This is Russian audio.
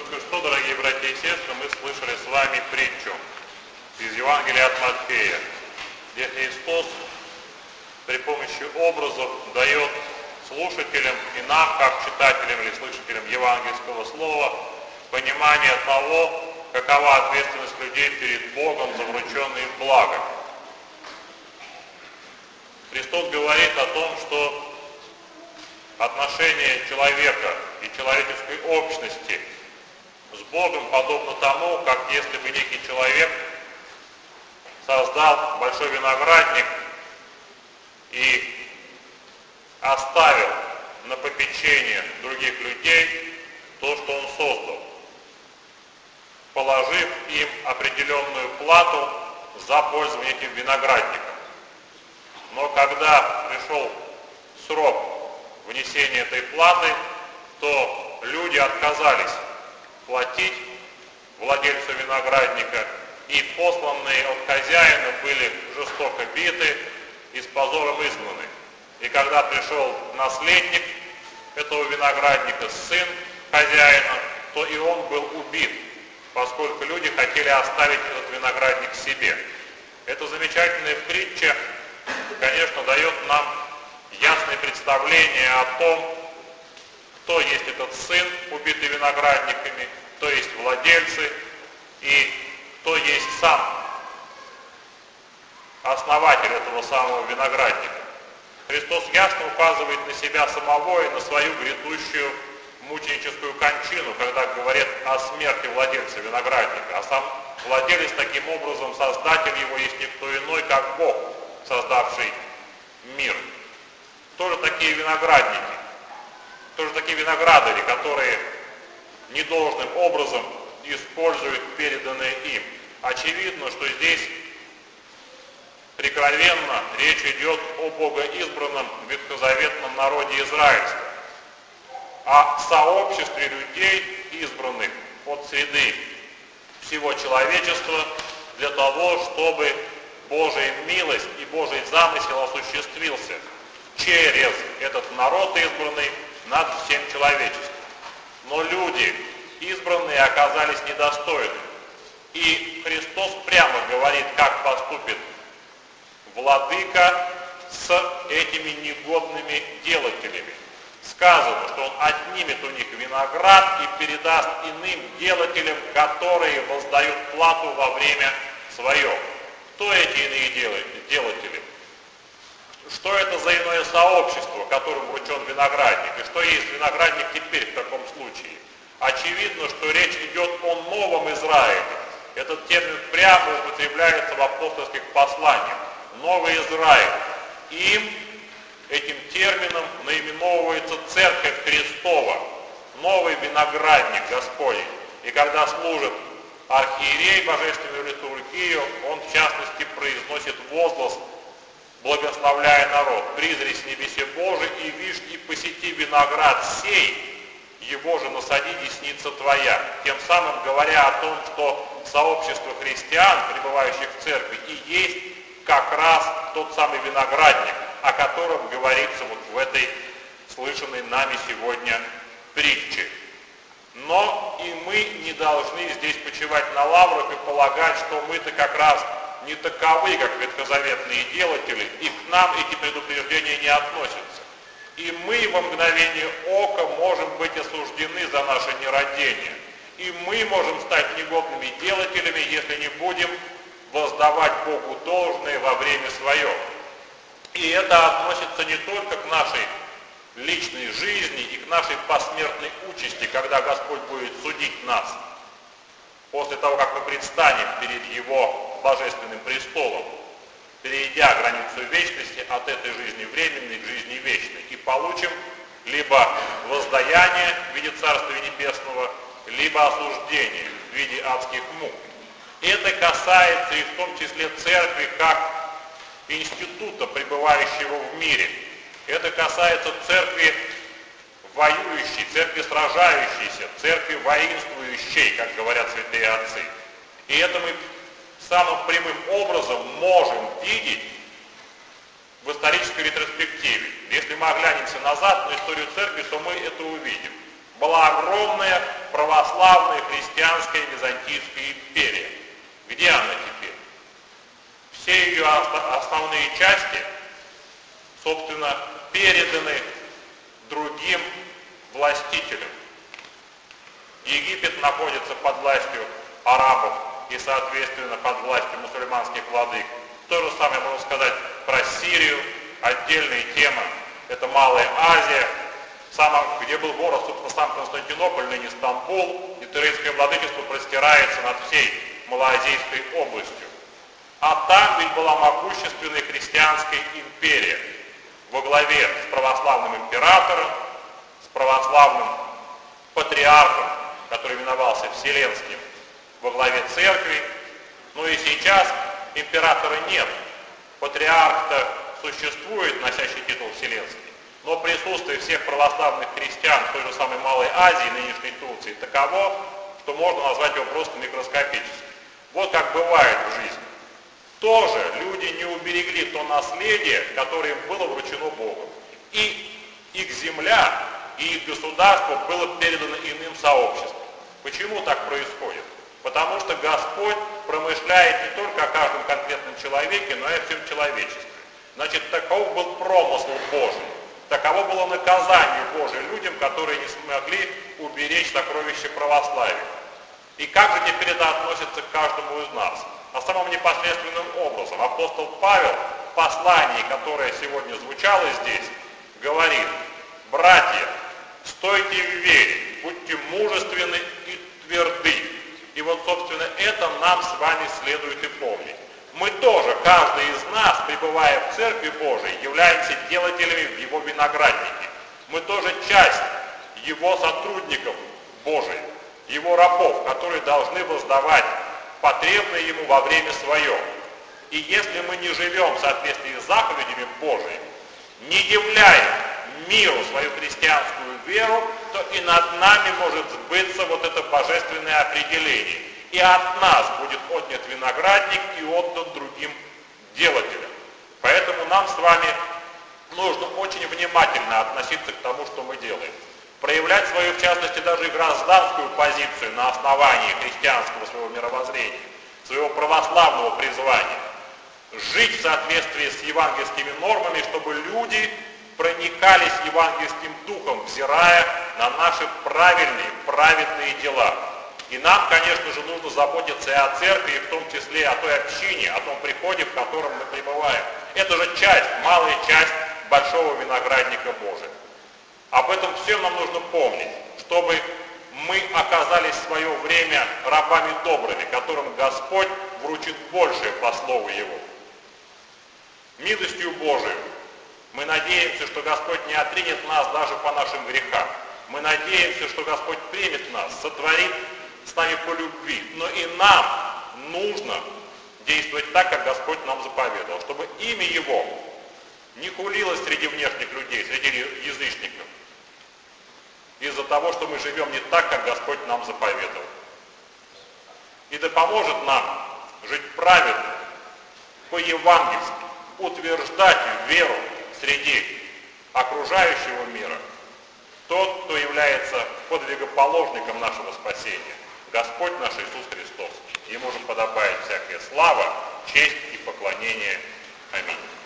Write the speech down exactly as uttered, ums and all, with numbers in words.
только что, дорогие братья и сестры, мы слышали с вами притчу из Евангелия от Матфея, где Христос при помощи образов дает слушателям и нам, как читателям или слышателям евангельского слова, понимание того, какова ответственность людей перед Богом за врученные им блага. Христос говорит о том, что отношение человека и человеческой общности с Богом подобно тому, как если бы некий человек создал большой виноградник и оставил на попечение других людей то, что он создал, положив им определенную плату за пользование этим виноградником. Но когда пришел срок внесения этой платы, то люди отказались платить владельцу виноградника, и посланные от хозяина были жестоко биты и с позором изгнаны. И когда пришел наследник этого виноградника, сын хозяина, то и он был убит, поскольку люди хотели оставить этот виноградник себе. Эта замечательная притча, конечно, дает нам ясное представление о том, кто есть этот сын, убитый виноградниками, кто есть владельцы и кто есть сам основатель этого самого виноградника. Христос ясно указывает на себя самого и на свою грядущую мученическую кончину, когда говорит о смерти владельца виноградника. А сам владелец, таким образом, создатель его, есть никто иной, как Бог, создавший мир. Тоже такие виноградники, тоже такие виноградари, которые недолжным образом используют переданное им. Очевидно, что здесь прикровенно речь идет о богоизбранном ветхозаветном народе израильском, о сообществе людей, избранных от среды всего человечества для того, чтобы Божья милость и Божий замысел осуществился через этот народ избранный над всем человечеством. Но люди избранные оказались недостойны. И Христос прямо говорит, как поступит владыка с этими негодными делателями. Сказано, что он отнимет у них виноград и передаст иным делателям, которые воздают плату во время свое. Кто эти иные делатели? Что это за иное сообщество, которому вручен виноградник? И что есть виноградник теперь в таком случае? Очевидно, что речь идет о новом Израиле. Этот термин прямо употребляется в апостольских посланиях. Новый Израиль. Им, этим термином, наименовывается Церковь Христова. Новый виноградник Господень. И когда служит архиерей божественную литургию, он в частности произносит возглас, благословляя народ: «Призри с небесе Божий, и вишь, и посети виноград сей, его же насади десница твоя», тем самым говоря о том, что сообщество христиан, пребывающих в церкви, и есть как раз тот самый виноградник, о котором говорится вот в этой слышанной нами сегодня притче. Но и мы не должны здесь почивать на лаврах и полагать, что мы-то как раз не таковы, как ветхозаветные делатели, и к нам эти предупреждения не относятся. И мы во мгновение ока можем быть осуждены за наше нерадение. И мы можем стать негодными делателями, если не будем воздавать Богу должное во время свое. И это относится не только к нашей личной жизни и к нашей посмертной участи, когда Господь будет судить нас, после того, как мы предстанем перед Его божественным престолом, перейдя границу вечности от этой жизни временной к жизни вечной, и получим либо воздаяние в виде Царствия Небесного, либо осуждение в виде адских мук. Это касается и в том числе церкви как института, пребывающего в мире. Это касается церкви воюющей, церкви сражающейся, церкви воинствующей, как говорят святые отцы. И это мы самым прямым образом можем видеть в исторической ретроспективе. Если мы оглянемся назад на историю церкви, то мы это увидим. Была огромная православная христианская Византийская империя. Где она теперь? Все ее основные части, собственно, переданы другим властителям. Египет находится под властью арабов и, соответственно, под властью мусульманских владык. То же самое можно сказать про Сирию. Отдельная тема – это Малая Азия, где был город, собственно, сам Константинополь, ныне Стамбул, и турецкое владычество простирается над всей Малоазийской областью. А там ведь была могущественная христианская империя во главе с православным императором, с православным патриархом, который именовался Вселенским, во главе церкви. Ну и сейчас императора нет. Патриарх-то существует, носящий титул Вселенский. Но присутствие всех православных христиан в той же самой Малой Азии, нынешней Турции, таково, что можно назвать его просто микроскопическим. Вот как бывает в жизни. Тоже люди не уберегли то наследие, которое им было вручено Богом. И их земля, и их государство было передано иным сообществам. Почему так происходит? Потому что Господь промышляет не только о каждом конкретном человеке, но и о всем человечестве. Значит, таков был промысл Божий. Таково было наказание Божие людям, которые не смогли уберечь сокровища православия. И как же теперь это относится к каждому из нас? А самым непосредственным образом апостол Павел в послании, которое сегодня звучало здесь, говорит: братья, стойте в вере, будьте мужественны и тверды. И вот, собственно, это нам с вами следует и помнить. Мы тоже, каждый из нас, пребывая в Церкви Божией, являемся делателями в Его винограднике. Мы тоже часть Его сотрудников Божиих, Его рабов, которые должны воздавать потребное Ему во время свое. И если мы не живем в соответствии с заповедями Божиими, не являем миру свою христианскую веру, то и над нами может сбыться вот это божественное определение. И от нас будет отнят виноградник и отдан другим делателям. Поэтому нам с вами нужно очень внимательно относиться к тому, что мы делаем. Проявлять свою, в частности, даже и гражданскую позицию на основании христианского своего мировоззрения, своего православного призвания. Жить в соответствии с евангельскими нормами, чтобы люди проникались евангельским духом, взирая на наши правильные, праведные дела. И нам, конечно же, нужно заботиться и о церкви, и в том числе о той общине, о том приходе, в котором мы пребываем. Это же часть, малая часть большого виноградника Божия. Об этом всем нам нужно помнить, чтобы мы оказались в свое время рабами добрыми, которым Господь вручит большее по слову Его. Милостью Божией мы надеемся, что Господь не отринет нас даже по нашим грехам. Мы надеемся, что Господь примет нас, сотворит с нами по любви. Но и нам нужно действовать так, как Господь нам заповедовал, чтобы имя Его не хулилось среди внешних людей, среди язычников, из-за того, что мы живем не так, как Господь нам заповедовал. И да поможет нам жить праведно, по-евангельски, утверждать веру среди окружающего мира тот, кто является подвигоположником нашего спасения, Господь наш Иисус Христос. Ему же подобает всякая слава, честь и поклонение. Аминь.